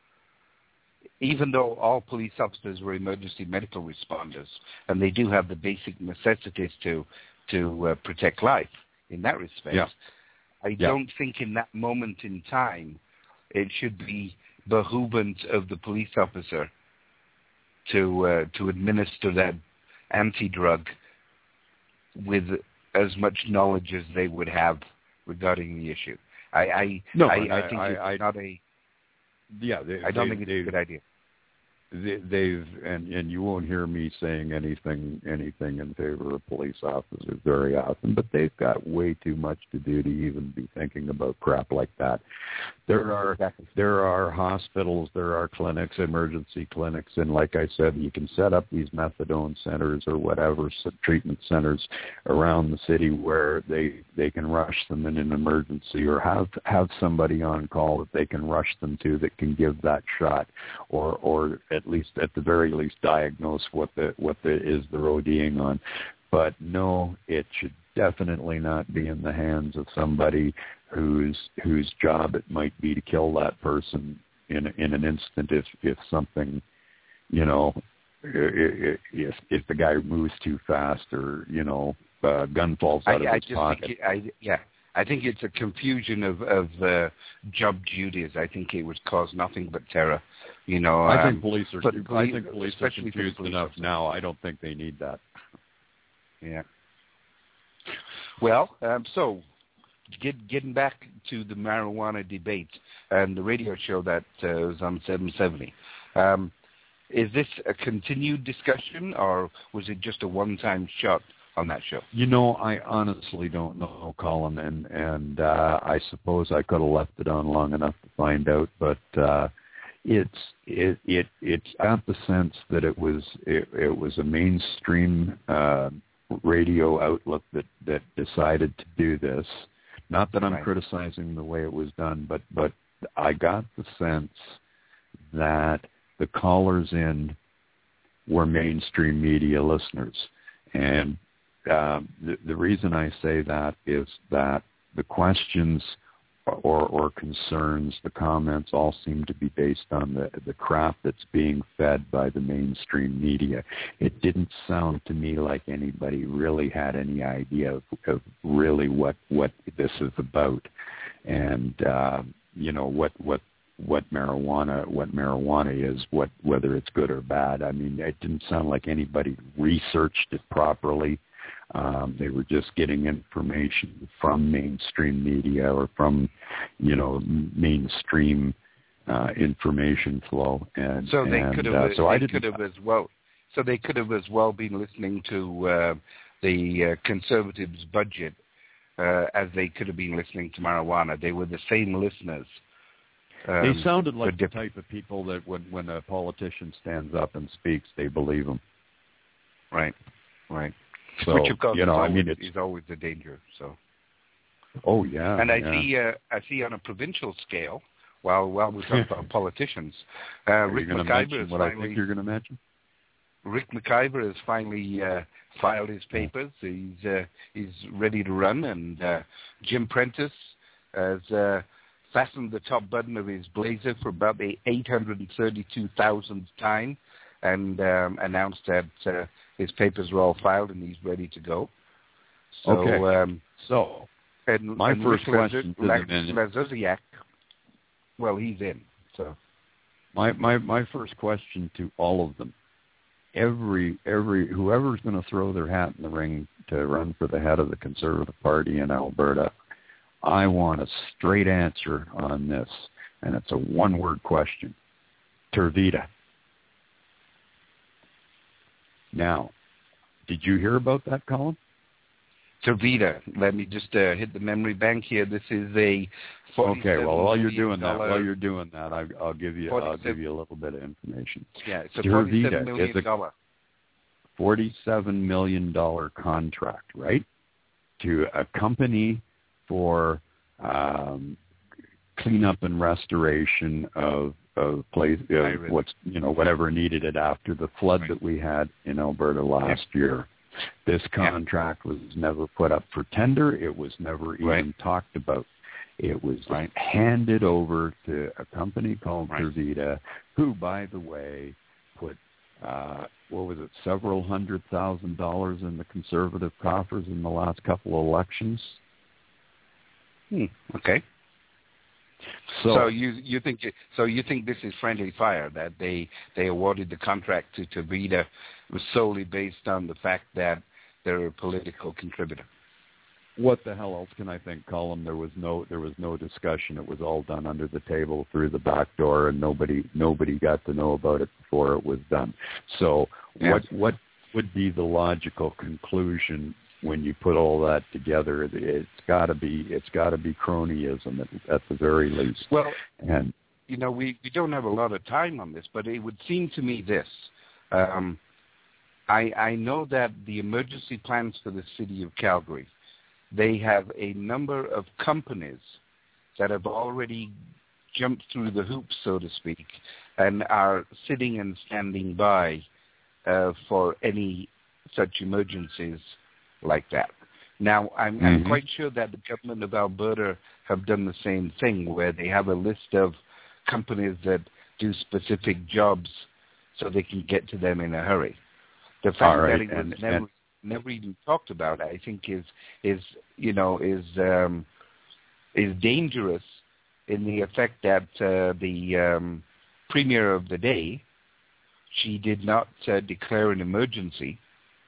even though all police officers were emergency medical responders, and they do have the basic necessities to to uh, protect life in that respect, yeah. I yeah. don't think in that moment in time it should be behoovant of the police officer to uh, to administer that anti-drug with as much knowledge as they would have regarding the issue. I, I, no, I, I, I think I, it's I, not a. Yeah, they, I don't they, think it's they, a good idea. they, they've and and you won't hear me saying anything anything in favor of police officers very often, but they've got way too much to do to even be thinking about crap like that. There are exactly. there are hospitals, there are clinics, emergency clinics, and like I said, you can set up these methadone centers or whatever treatment centers around the city where they they can rush them in an emergency, or have have somebody on call that they can rush them to that can give that shot, or or at least at the very least diagnose what the what the is they're ODing on. But no, it should definitely not be in the hands of somebody whose whose job it might be to kill that person in in an instant if if something, you know, if if the guy moves too fast, or you know, a gun falls out I, of I his just pocket. Think it, I, yeah, I think it's a confusion of of uh, job duties. I think it would cause nothing but terror. You know, I um, think police are. But I think police are especially confused police enough officers. now. I don't think they need that. Yeah. Well, um, so get, getting back to the marijuana debate and the radio show that uh, was on seven seventy, um, is this a continued discussion, or was it just a one-time shot on that show? You know, I honestly don't know, Colin, and and uh, I suppose I could have left it on long enough to find out, but uh, it's it it it's got the sense that it was it, it was a mainstream Uh, radio outlook that, that decided to do this. Not that I'm right. criticizing the way it was done, but, but I got the sense that the callers in were mainstream media listeners. And um, the, the reason I say that is that the questions or, or concerns, the comments all seem to be based on the, the crap that's being fed by the mainstream media. It didn't sound to me like anybody really had any idea of, of really what, what this is about, and uh, you know what what what marijuana what marijuana is, what whether it's good or bad. I mean, it didn't sound like anybody researched it properly. Um, they were just getting information from mainstream media or from, you know, mainstream uh, information flow, and so they and, could have. Uh, so they I didn't, could have as well. So they could have as well been listening to uh, the uh, Conservatives' budget uh, as they could have been listening to marijuana. They were the same listeners. Um, they sounded like the different. type of people that when when a politician stands up and speaks, they believe him. Right. Right. So, Which of course you know, is, I always, mean, it's, is always a danger. So. Oh yeah. And I yeah. see, uh, I see on a provincial scale, while while we're talking about politicians, uh, Rick McIver is what I finally. think you're going to mention? Rick McIver has finally uh, filed his papers. He's uh, he's ready to run, and uh, Jim Prentice has uh, fastened the top button of his blazer for about the eight hundred thirty-two thousandth time, and um, announced that uh, his papers are all filed and he's ready to go. So, okay. Um, so and, my and first Rick question to Laz- the minute. Lazuziak, well, he's in. So my my my first question to all of them. Every every whoever's going to throw their hat in the ring to run for the head of the Conservative Party in Alberta, I want a straight answer on this, and it's a one-word question: Tervita. Now, did you hear about that, Colin? Tervita. Let me just uh, hit the memory bank here. This is a okay. Well, while you're doing that, dollar, while you're doing that, I, I'll give you I'll give you a little bit of information. Yeah, it's a Tervita forty-seven million is a forty-seven million dollar contract, right, to a company for um, cleanup and restoration of of place uh, what's you know whatever needed it after the flood right. that we had in Alberta last yeah. year. This contract yeah. was never put up for tender. It was never even right. talked about. It was right. handed over to a company called right. Tervita, who, by the way, put, uh, what was it, several hundred thousand dollars in the Conservative coffers in the last couple of elections. Hmm. Okay. So, so you you think so you think this is friendly fire, that they they awarded the contract to Tervita was solely based on the fact that they're a political contributor? what the hell else can I think, Colin? There was no there was no discussion. It was all done under the table through the back door, and nobody nobody got to know about it before it was done. So yeah. what what would be the logical conclusion when you put all that together? It's got to be it's got to be cronyism at, at the very least. Well, and you know, we, we don't have a lot of time on this, but it would seem to me this. Um, I I know that the emergency plans for the city of Calgary, they have a number of companies that have already jumped through the hoops, so to speak, and are sitting and standing by uh, for any such emergencies like that. Now, I'm, mm-hmm. I'm quite sure that the government of Alberta have done the same thing, where they have a list of companies that do specific jobs so they can get to them in a hurry. The fact right. that it was and, never... And never even talked about, I think is is you know is um, is dangerous in the effect that uh, the um, premier of the day, she did not uh, declare an emergency.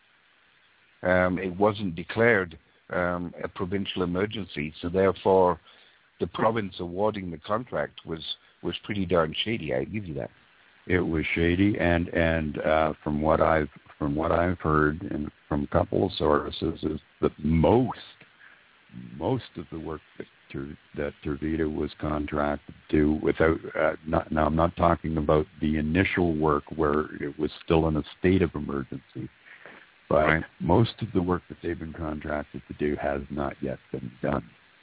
Um, it wasn't declared um, a provincial emergency, so therefore the province awarding the contract was was pretty darn shady. I give you that. It was shady, and and uh, from what I've from what I've heard and from a couple of sources is that most most of the work that Ter, that Tervita was contracted to do without uh, not, now I'm not talking about the initial work where it was still in a state of emergency, but right. most of the work that they've been contracted to do has not yet been done.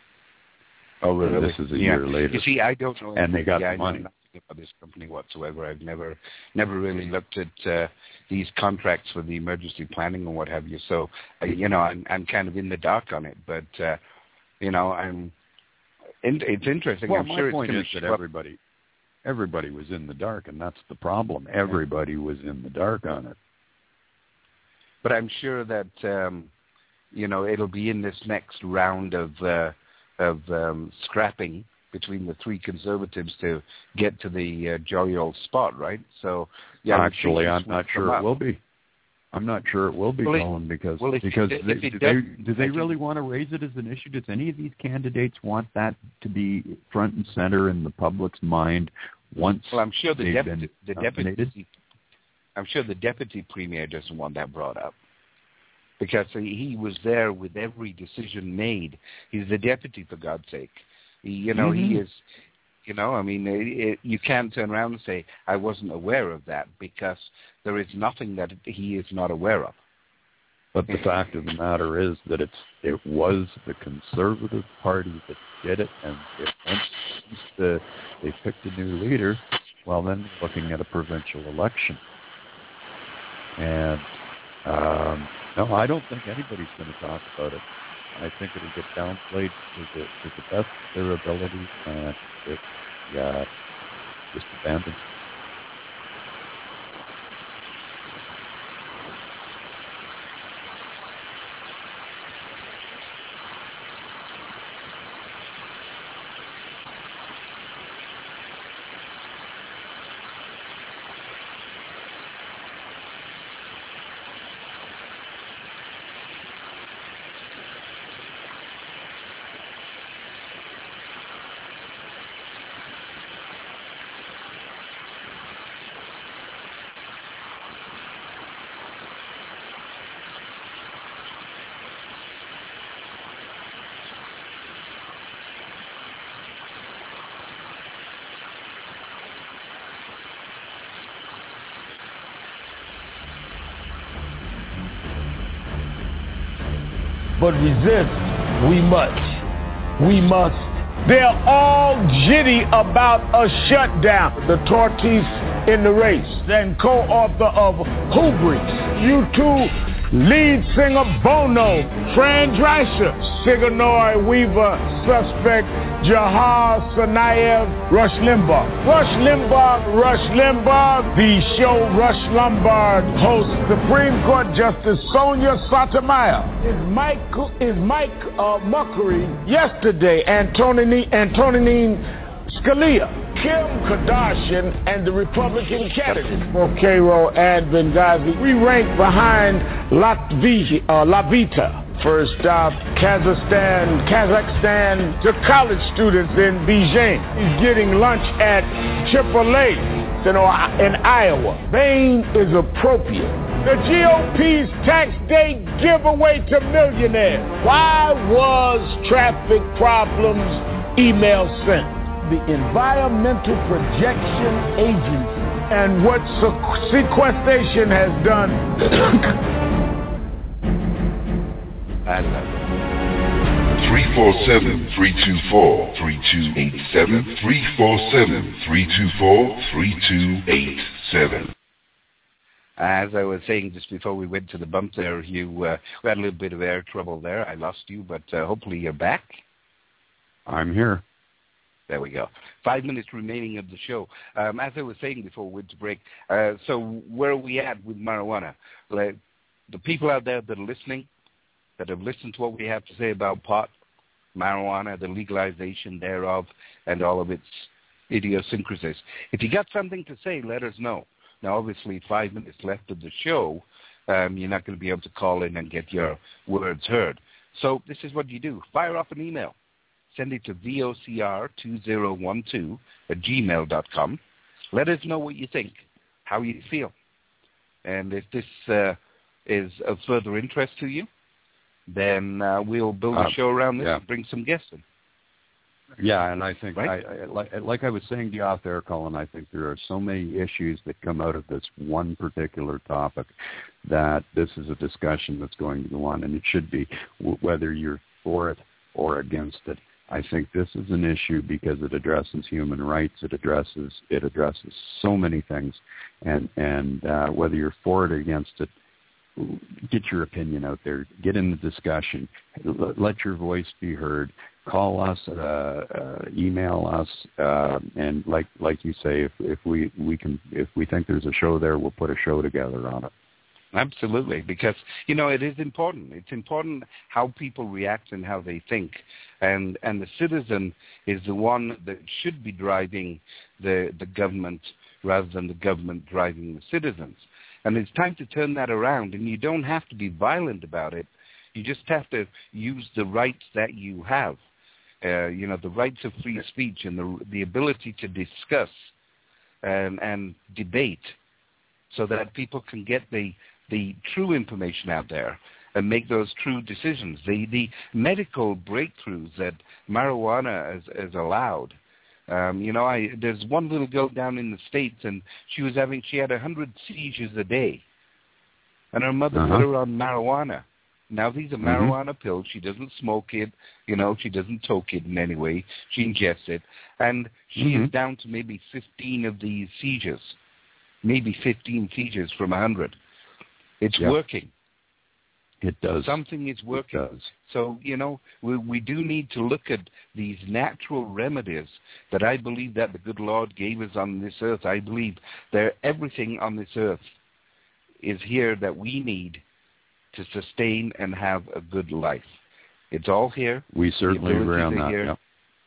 Oh, really? And this is a yeah. year later. You see, I don't know. And they got yeah, the money. I know nothing about this company whatsoever. I've never, never really looked at uh, these contracts for the emergency planning and what have you. So, uh, you know, I'm, I'm kind of in the dark on it. But, uh, you know, I'm. In, it's interesting. Well, I'm my sure point it's is that everybody, everybody was in the dark, and that's the problem. Everybody was in the dark on it. But I'm sure that um, you know it'll be in this next round of. Uh, of um, scrapping between the three Conservatives to get to the uh, jolly old spot, right? So, yeah. Actually, I'm not sure it will be. I'm not sure it will be, well, Colin, because well, because it, they, it do, does, they, do they really want to raise it as an issue? Does any of these candidates want that to be front and center in the public's mind once well, I'm sure the they've deputy, been the nominated? deputy, I'm sure the deputy premier doesn't want that brought up. Because he was there with every decision made. He's the deputy, for God's sake. He, you know, mm-hmm. he is, you know, I mean, it, it, you can't turn around and say, I wasn't aware of that, because there is nothing that he is not aware of. But the fact of the matter is that it's it was the Conservative Party that did it, and if once the, they picked a new leader, well, then looking at a provincial election. And... Um, No, I don't think anybody's going to talk about it. I think it'll get downplayed to the, to the best of their ability, and it, yeah, just abandoned. But resist we must. We must. They're all jitty about a shutdown. The tortoise in the race and co-author of Hubris. U two lead singer Bono, Fran Drescher, Sigourney Weaver, suspect Jahar Tsarnaev, Rush Limbaugh. Rush Limbaugh, Rush Limbaugh, the show Rush Lombard hosts Supreme Court Justice Sonia Sotomayor. Is Mike is Mike uh, Muckery yesterday, Antonine Antonine Scalia, Kim Kardashian, and the Republican candidates for Cairo and Benghazi. We rank behind Latvia, uh, La Vita. First stop, Kazakhstan, Kazakhstan to college students in Beijing. He's getting lunch at Chick-fil-A in Iowa. Vain is appropriate. The G O P's tax day giveaway to millionaires. Why was traffic problems email sent? The Environmental Projection Agency and what sequestration has done. three four seven, three two four, three two eight seven, three four seven, three two four, three two eight seven. As I was saying just before we went to the bump there, you uh, we had a little bit of air trouble there. I lost you, but uh, hopefully you're back. I'm here. There we go. Five minutes remaining of the show. Um, as I was saying before we went to break, uh, so where are we at with marijuana? Like, the people out there that are listening, that have listened to what we have to say about pot, marijuana, the legalization thereof, and all of its idiosyncrasies. If you got something to say, let us know. Now, obviously, five minutes left of the show, um, you're not going to be able to call in and get your words heard. So this is what you do. Fire off an email. Send it to V O C R two zero one two at gmail dot com. Let us know what you think, how you feel. And if this uh, is of further interest to you, then uh, we'll build a uh, show around this yeah. and bring some guests in. Yeah, and I think, right? I, I, like, like I was saying to you off there, Colin, I think there are so many issues that come out of this one particular topic that this is a discussion that's going to go on, and it should be, w- whether you're for it or against it. I think this is an issue because it addresses human rights. It addresses it addresses so many things, and and uh, whether you're for it or against it, get your opinion out there. Get in the discussion. Let your voice be heard. Call us, uh, uh, email us, uh, and like like you say, if if we we can if we think there's a show there, we'll put a show together on it. Absolutely, because, you know, it is important. It's important how people react and how they think. And and the citizen is the one that should be driving the, the government rather than the government driving the citizens. And it's time to turn that around. And you don't have to be violent about it. You just have to use the rights that you have. Uh, you know, the rights of free speech and the, the ability to discuss and, and debate so that people can get the the true information out there and make those true decisions. The the medical breakthroughs that marijuana has, has allowed. Um, you know, I there's one little girl down in the States, and she was having she had a hundred seizures a day, and her mother uh-huh. put her on marijuana. Now these are marijuana mm-hmm. pills. She doesn't smoke it. You know, she doesn't toke it in any way. She ingests it, and she mm-hmm. is down to maybe fifteen of these seizures, maybe fifteen seizures from a hundred. It's yep. working. It does. Something is working. It does. So, you know, we, we do need to look at these natural remedies that I believe that the good Lord gave us on this earth. I believe that everything on this earth is here that we need to sustain and have a good life. It's all here. We certainly agree on that. Yep.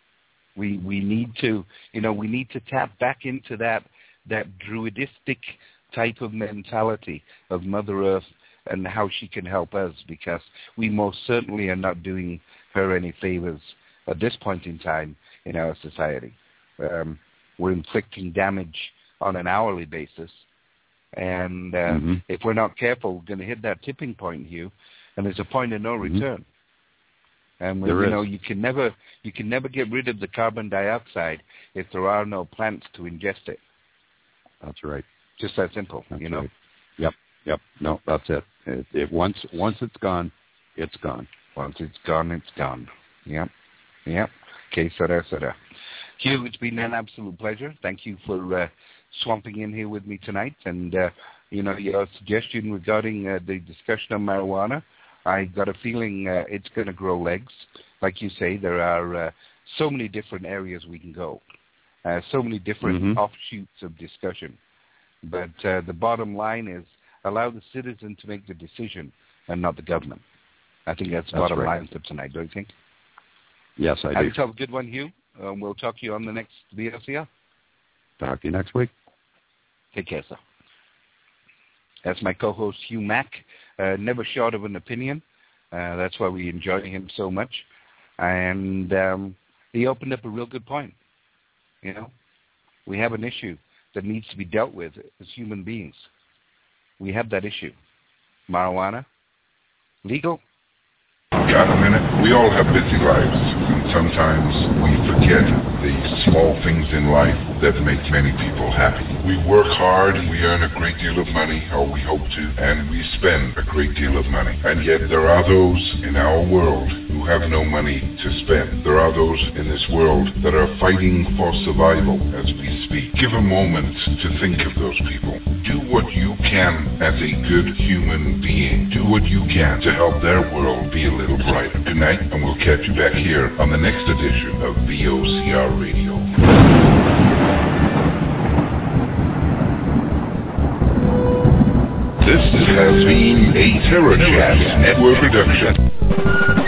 We we need to, you know, we need to tap back into that that druidistic type of mentality of Mother Earth and how she can help us, because we most certainly are not doing her any favors at this point in time in our society. Um, we're inflicting damage on an hourly basis, and uh, mm-hmm. if we're not careful, we're going to hit that tipping point, Hugh, and there's a point of no mm-hmm. return. And there you is. know, you can never you can never get rid of the carbon dioxide if there are no plants to ingest it. That's right. Just that simple, that's you know. Right. Yep, yep. No, that's it. It, it. Once once it's gone, it's gone. Once it's gone, it's gone. Yep, yep. Okay, cetera, cetera. Hugh, it's been an absolute pleasure. Thank you for uh, swamping in here with me tonight. And, uh, you know, your suggestion regarding uh, the discussion on marijuana, I got a feeling uh, it's going to grow legs. Like you say, there are uh, so many different areas we can go, uh, so many different mm-hmm. offshoots of discussion. But uh, the bottom line is allow the citizen to make the decision and not the government. I think that's the that's bottom right. line for tonight, don't you think? Yes, I Have do. yourself a good one, Hugh. Um, we'll talk to you on the next V L C R. Talk to you next week. Take care, sir. That's my co-host, Hugh Mack, uh, never short of an opinion. Uh, that's why we enjoy him so much. And um, he opened up a real good point. You know, we have an issue that needs to be dealt with as human beings. We have that issue. Marijuana, legal? Got a minute? We all have busy lives, and sometimes we forget the small things in life that make many people happy. We work hard, we earn a great deal of money, or we hope to, and we spend a great deal of money. And yet there are those in our world who have no money to spend. There are those in this world that are fighting for survival as we speak. Give a moment to think of those people. Do what you can as a good human being. Do what you can to help their world be a little brighter. Good night, and we'll catch you back here on the next edition of V O C R Radio. This has been a TerraCast Network production.